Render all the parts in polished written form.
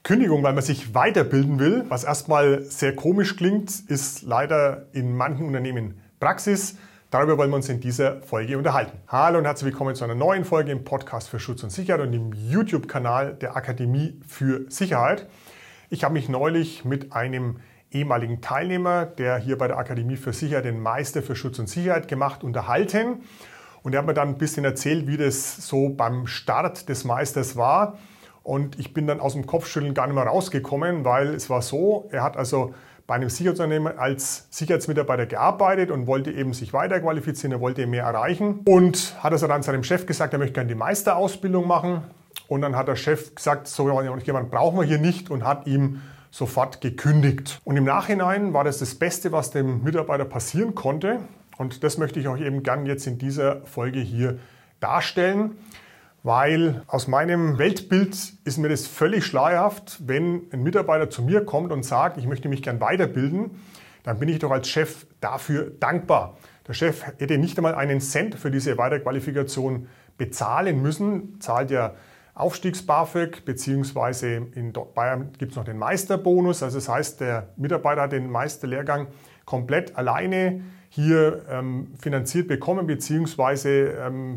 Kündigung, weil man sich weiterbilden will, was erstmal sehr komisch klingt, ist leider in manchen Unternehmen Praxis. Darüber wollen wir uns in dieser Folge unterhalten. Hallo und herzlich willkommen zu einer neuen Folge im Podcast für Schutz und Sicherheit und im YouTube-Kanal der Akademie für Sicherheit. Ich habe mich neulich mit einem ehemaligen Teilnehmer, der hier bei der Akademie für Sicherheit den Meister für Schutz und Sicherheit gemacht, unterhalten. Und er hat mir dann ein bisschen erzählt, wie das so beim Start des Meisters war. Und ich bin dann aus dem Kopfschütteln gar nicht mehr rausgekommen, weil es war so, er hat also bei einem Sicherheitsunternehmen als Sicherheitsmitarbeiter gearbeitet und wollte eben sich weiterqualifizieren, er wollte mehr erreichen. Und hat also dann seinem Chef gesagt, er möchte gerne die Meisterausbildung machen. Und dann hat der Chef gesagt, so jemanden brauchen wir hier nicht und hat ihm sofort gekündigt. Und im Nachhinein war das Beste, was dem Mitarbeiter passieren konnte. Und das möchte ich euch eben gern jetzt in dieser Folge hier darstellen. Weil aus meinem Weltbild ist mir das völlig schleierhaft, wenn ein Mitarbeiter zu mir kommt und sagt, ich möchte mich gern weiterbilden, dann bin ich doch als Chef dafür dankbar. Der Chef hätte nicht einmal einen Cent für diese Weiterqualifikation bezahlen müssen, zahlt ja Aufstiegs-BAföG, beziehungsweise in Bayern gibt es noch den Meisterbonus. Also das heißt, der Mitarbeiter hat den Meisterlehrgang komplett alleine hier finanziert bekommen, beziehungsweise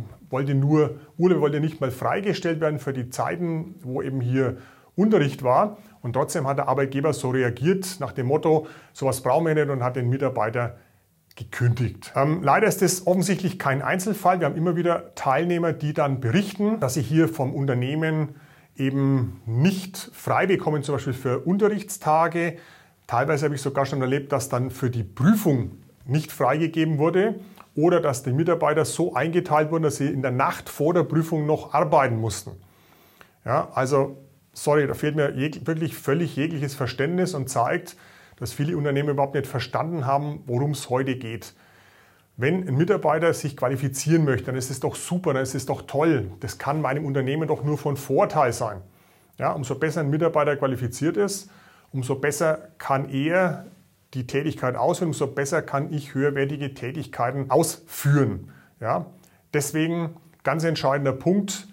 Urlaub wollte nicht mal freigestellt werden für die Zeiten, wo eben hier Unterricht war. Und trotzdem hat der Arbeitgeber so reagiert nach dem Motto, sowas brauchen wir nicht, und hat den Mitarbeiter gekündigt. Leider ist das offensichtlich kein Einzelfall. Wir haben immer wieder Teilnehmer, die dann berichten, dass sie hier vom Unternehmen eben nicht frei bekommen, zum Beispiel für Unterrichtstage. Teilweise habe ich sogar schon erlebt, dass dann für die Prüfung nicht freigegeben wurde oder dass die Mitarbeiter so eingeteilt wurden, dass sie in der Nacht vor der Prüfung noch arbeiten mussten. Ja, also, sorry, da fehlt mir wirklich völlig jegliches Verständnis und zeigt, dass viele Unternehmen überhaupt nicht verstanden haben, worum es heute geht. Wenn ein Mitarbeiter sich qualifizieren möchte, dann ist es doch super, dann ist es doch toll. Das kann meinem Unternehmen doch nur von Vorteil sein. Ja, umso besser ein Mitarbeiter qualifiziert ist, umso besser kann er die Tätigkeit ausführen, umso besser kann ich höherwertige Tätigkeiten ausführen. Ja? Deswegen ganz entscheidender Punkt,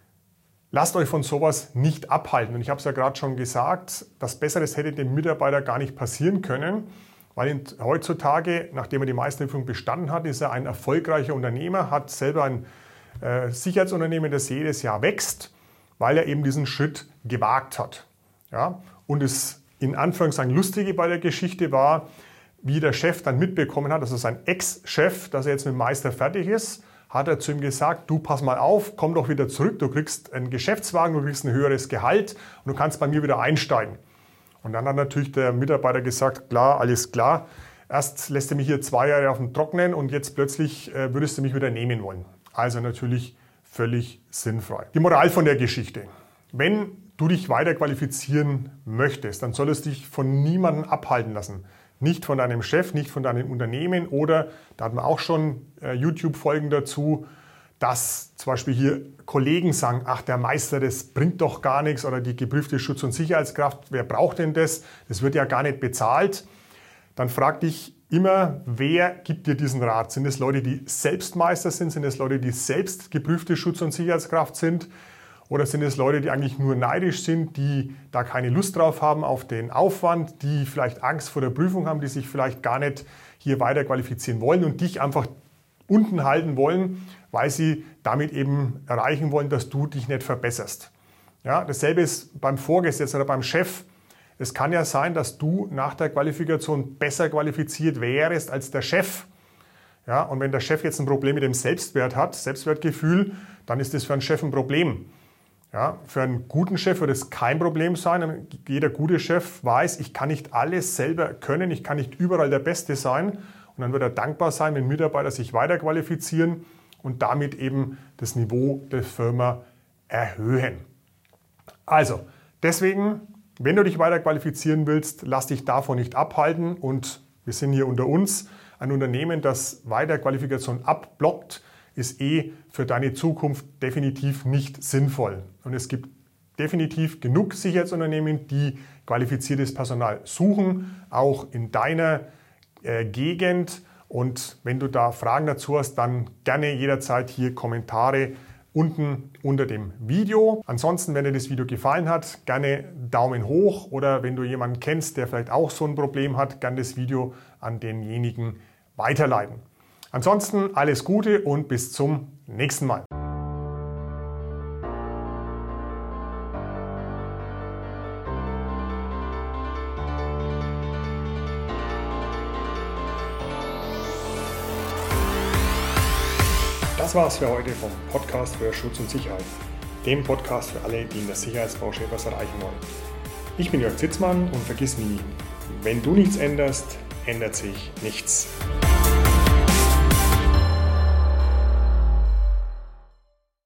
lasst euch von sowas nicht abhalten. Und ich habe es ja gerade schon gesagt, das Besseres hätte dem Mitarbeiter gar nicht passieren können, weil heutzutage, nachdem er die Meisterprüfung bestanden hat, ist er ein erfolgreicher Unternehmer, hat selber ein Sicherheitsunternehmen, das jedes Jahr wächst, weil er eben diesen Schritt gewagt hat. Ja? Und es in Anführungszeichen Lustige bei der Geschichte war, wie der Chef dann mitbekommen hat, also sein Ex-Chef, dass er jetzt mit dem Meister fertig ist, hat er zu ihm gesagt, du pass mal auf, komm doch wieder zurück, du kriegst einen Geschäftswagen, du kriegst ein höheres Gehalt und du kannst bei mir wieder einsteigen. Und dann hat natürlich der Mitarbeiter gesagt, klar, alles klar, erst lässt du mich hier 2 Jahre auf dem Trocknen und jetzt plötzlich würdest du mich wieder nehmen wollen. Also natürlich völlig sinnfrei. Die Moral von der Geschichte: Wenn du dich weiter qualifizieren möchtest, dann solltest du dich von niemandem abhalten lassen. Nicht von deinem Chef, nicht von deinem Unternehmen oder, da hatten wir auch schon YouTube-Folgen dazu, dass zum Beispiel hier Kollegen sagen, ach, der Meister, das bringt doch gar nichts, oder die geprüfte Schutz- und Sicherheitskraft, wer braucht denn das? Das wird ja gar nicht bezahlt. Dann frag dich immer, wer gibt dir diesen Rat? Sind es Leute, die selbst Meister sind? Sind es Leute, die selbst geprüfte Schutz- und Sicherheitskraft sind? Oder sind es Leute, die eigentlich nur neidisch sind, die da keine Lust drauf haben auf den Aufwand, die vielleicht Angst vor der Prüfung haben, die sich vielleicht gar nicht hier weiter qualifizieren wollen und dich einfach unten halten wollen, weil sie damit eben erreichen wollen, dass du dich nicht verbesserst. Ja, dasselbe ist beim Vorgesetzten oder beim Chef. Es kann ja sein, dass du nach der Qualifikation besser qualifiziert wärst als der Chef. Ja, und wenn der Chef jetzt ein Problem mit dem Selbstwert hat, Selbstwertgefühl, dann ist das für einen Chef ein Problem. Ja, für einen guten Chef wird es kein Problem sein. Jeder gute Chef weiß, ich kann nicht alles selber können, ich kann nicht überall der Beste sein. Und dann wird er dankbar sein, wenn Mitarbeiter sich weiterqualifizieren und damit eben das Niveau der Firma erhöhen. Also, deswegen, wenn du dich weiterqualifizieren willst, lass dich davon nicht abhalten. Und wir sind hier unter uns, ein Unternehmen, das Weiterqualifikation abblockt, ist für deine Zukunft definitiv nicht sinnvoll. Und es gibt definitiv genug Sicherheitsunternehmen, die qualifiziertes Personal suchen, auch in deiner Gegend. Und wenn du da Fragen dazu hast, dann gerne jederzeit hier Kommentare unten unter dem Video. Ansonsten, wenn dir das Video gefallen hat, gerne Daumen hoch oder wenn du jemanden kennst, der vielleicht auch so ein Problem hat, gerne das Video an denjenigen weiterleiten. Ansonsten alles Gute und bis zum nächsten Mal. Das war's für heute vom Podcast für Schutz und Sicherheit, dem Podcast für alle, die in der Sicherheitsbranche etwas erreichen wollen. Ich bin Jörg Zitzmann und vergiss nie, wenn du nichts änderst, ändert sich nichts.